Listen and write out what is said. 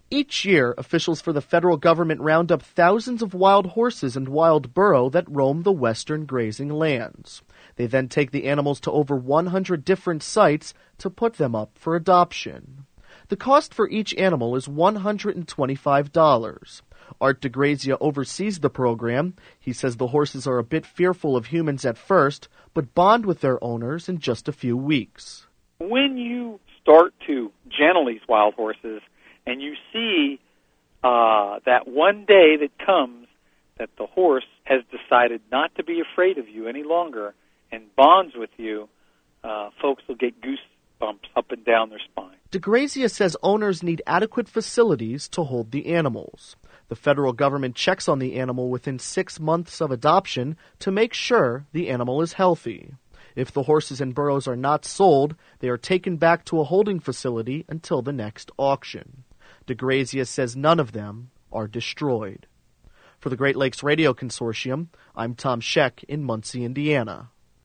Each year, officials for the federal government round up thousands of wild horses and wild burro that roam the western grazing lands. They then take the animals to over 100 different sites to put them up for adoption. The cost for each animal is $125. Art DeGrazia oversees the program. He says the horses are a bit fearful of humans at first, but bond with their owners in just a few weeks. When you start to gentle these wild horses and you see that one day that comes that the horse has decided not to be afraid of you any longer and bonds with you, folks will get goosebumps up and down their spine. DeGrazia says owners need adequate facilities to hold the animals. The federal government checks on the animal within 6 months of adoption to make sure the animal is healthy. If the horses and burros are not sold, they are taken back to a holding facility until the next auction. DeGrazia says none of them are destroyed. For the Great Lakes Radio Consortium, I'm Tom Scheck in Muncie, Indiana.